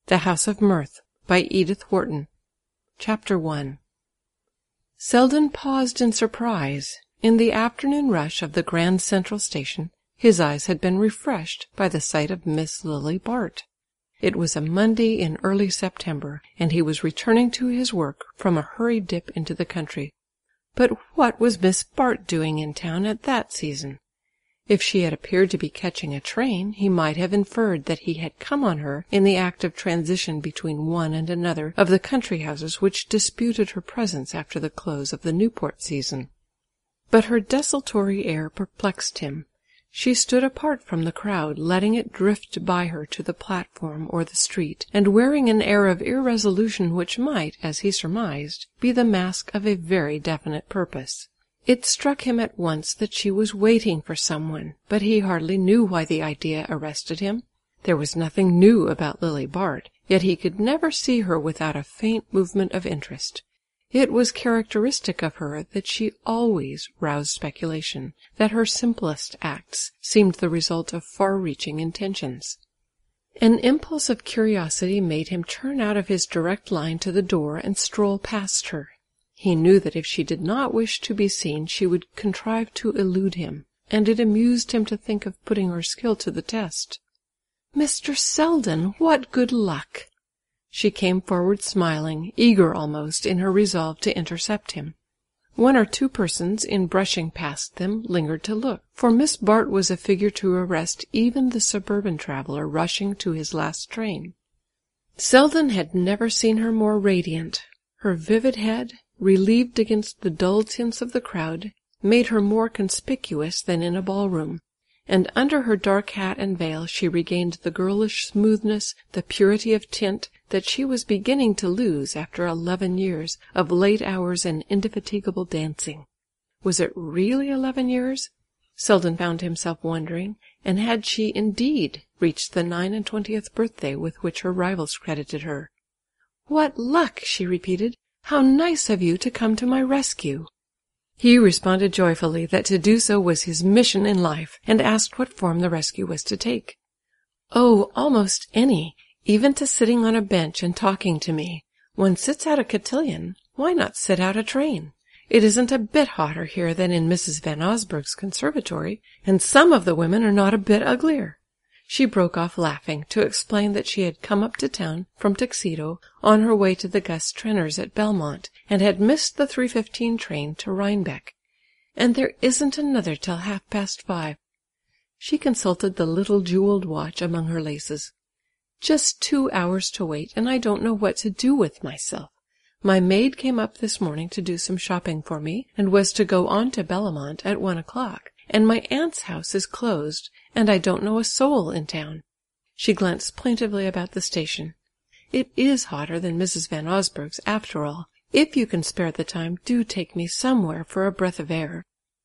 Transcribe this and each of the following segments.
The House of Mirth, by Edith Wharton. Chapter 1. Selden paused in surprise. In the afternoon rush of the Grand Central Station, his eyes had been refreshed by the sight of Miss Lily Bart. It was a Monday in early September, and he was returning to his work from a hurried dip into the country. But what was Miss Bart doing in town at that season? If she had appeared to be catching a train, he might have inferred that he had come on her in the act of transition between one and another of the country houses which disputed her presence after the close of the Newport season. But her desultory air perplexed him. She stood apart from the crowd, letting it drift by her to the platform or the street, and wearing an air of irresolution which might, as he surmised, be the mask of a very definite purpose. It struck him at once that she was waiting for someone, but he hardly knew why the idea arrested him. There was nothing new about Lily Bart, yet he could never see her without a faint movement of interest. It was characteristic of her that she always roused speculation, that her simplest acts seemed the result of far-reaching intentions. An impulse of curiosity made him turn out of his direct line to the door and stroll past her. He knew that if she did not wish to be seen she would contrive to elude him, and it amused him to think of putting her skill to the test. "Mr. Selden, what good luck!" She came forward smiling, eager almost in her resolve to intercept him. One or two persons, in brushing past them, lingered to look, for Miss Bart was a figure to arrest even the suburban traveller rushing to his last train. Selden had never seen her more radiant. Her vivid head, relieved against the dull tints of the crowd, made her more conspicuous than in a ballroom, and under her dark hat and veil she regained the girlish smoothness, the purity of tint that she was beginning to lose after 11 years of late hours and indefatigable dancing. Was it really 11 years? Selden found himself wondering, and had she indeed reached the 29th birthday with which her rivals credited her? "What luck!" she repeated. "How nice of you to come to my rescue!" He responded joyfully that to do so was his mission in life, and asked what form the rescue was to take. "Oh, almost any, even to sitting on a bench and talking to me. One sits out a cotillion, why not sit out a train? It isn't a bit hotter here than in Mrs. Van Osburgh's conservatory, and some of the women are not a bit uglier." She broke off laughing, to explain that she had come up to town from Tuxedo on her way to the Gus Trenners at Belmont, and had missed the 3:15 train to Rhinebeck. "And there isn't another till 5:30. She consulted the little jewelled watch among her laces. "Just 2 hours to wait, and I don't know what to do with myself. My maid came up this morning to do some shopping for me, and was to go on to Belmont at 1 o'clock. And my aunt's house is closed, and I don't know a soul in town." She glanced plaintively about the station. "It is hotter than Mrs. Van Osburgh's, after all. If you can spare the time, do take me somewhere for a breath of air."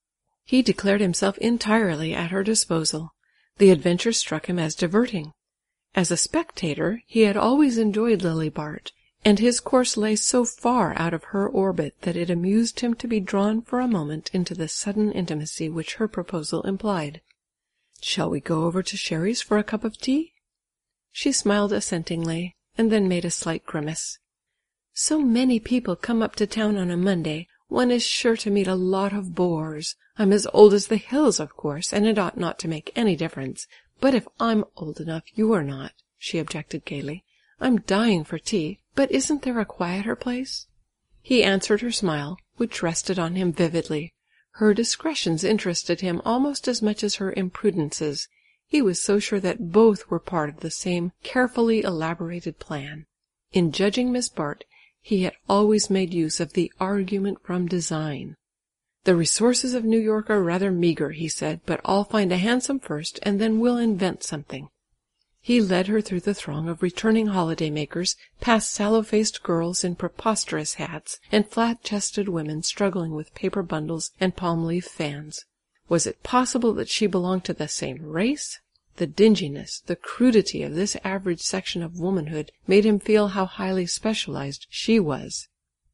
He declared himself entirely at her disposal. The adventure struck him as diverting. As a spectator, he had always enjoyed Lily Bart, and his course lay so far out of her orbit that it amused him to be drawn for a moment into the sudden intimacy which her proposal implied. "Shall we go over to Sherry's for a cup of tea?" She smiled assentingly, and then made a slight grimace. "So many people come up to town on a Monday, one is sure to meet a lot of bores. I'm as old as the hills, of course, and it ought not to make any difference. But if I'm old enough, you are not," she objected gaily. "I'm dying for tea, but isn't there a quieter place?" He answered her smile, which rested on him vividly. Her discretions interested him almost as much as her imprudences. He was so sure that both were part of the same carefully elaborated plan. In judging Miss Bart, he had always made use of the argument from design. "The resources of New York are rather meagre," he said, "but I'll find a hansom first, and then we'll invent something." He led her through the throng of returning holiday-makers, past sallow-faced girls in preposterous hats, and flat-chested women struggling with paper bundles and palm-leaf fans. Was it possible that she belonged to the same race? The dinginess, the crudity of this average section of womanhood made him feel how highly specialized she was.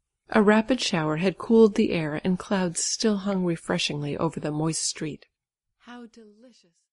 A rapid shower had cooled the air, and clouds still hung refreshingly over the moist street. How delicious!